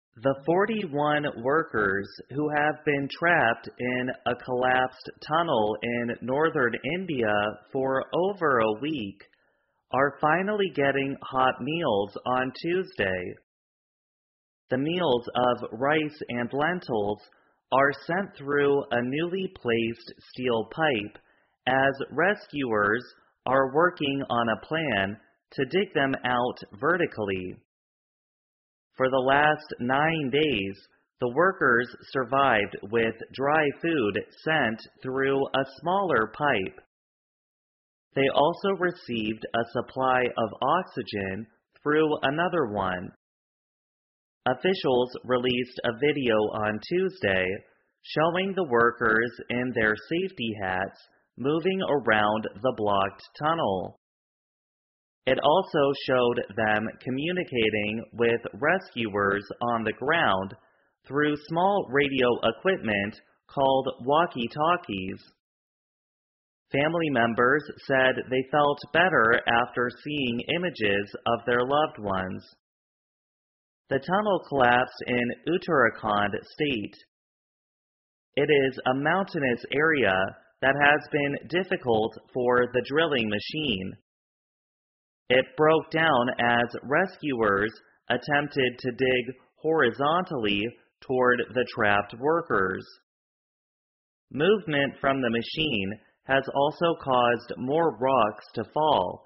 The 41 workers who have been trapped in a collapsed tunnel in northern India for over a week are finally getting hot meals on Tuesday. The meals of rice and lentils are sent through a newly placed steel pipe as rescuers are working on a plan to dig them out vertically. For the last 9 days, the workers survived with dry food sent through a smaller pipe. They also received a supply of oxygen through another one. Officials released a video on Tuesday showing the workers in their safety hats moving around the blocked tunnel. It also showed them communicating with rescuers on the ground through small radio equipment called walkie-talkies. Family members said they felt better after seeing images of their loved ones. The tunnel collapsed in Uttarakhand state. It is a mountainous area that has been difficult for the drilling machine. It broke down as rescuers attempted to dig horizontally toward the trapped workers. Movement from the machine has also caused more rocks to fall.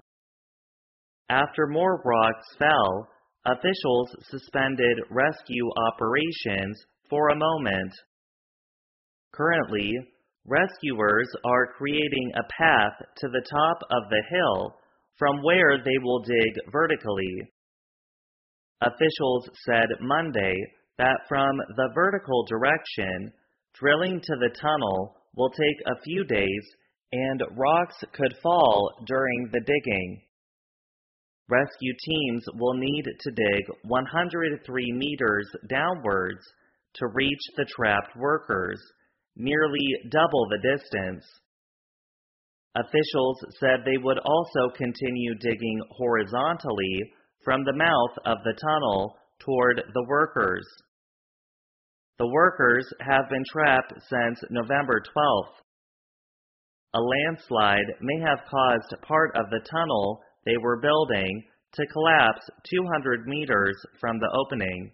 After more rocks fell, officials suspended rescue operations for a moment. Currently, rescuers are creating a path to the top of the hill from where they will dig vertically. Officials said Monday that from the vertical direction, drilling to the tunnel will take a few days and rocks could fall during the digging. Rescue teams will need to dig 103 meters downwards to reach the trapped workers, nearly double the distance. Officials said they would also continue digging horizontally from the mouth of the tunnel toward the workers. The workers have been trapped since November 12th. A landslide may have caused part of the tunnel they were building to collapse 200 meters from the opening.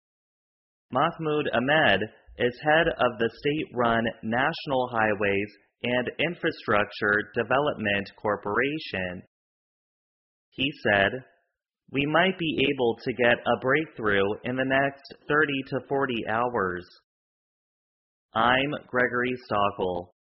Mahmoud Ahmed is head of the state-run National Highways and Infrastructure Development Corporation. He said, "We might be able to get a breakthrough in the next 30 to 40 hours." I'm Gregory Stockel.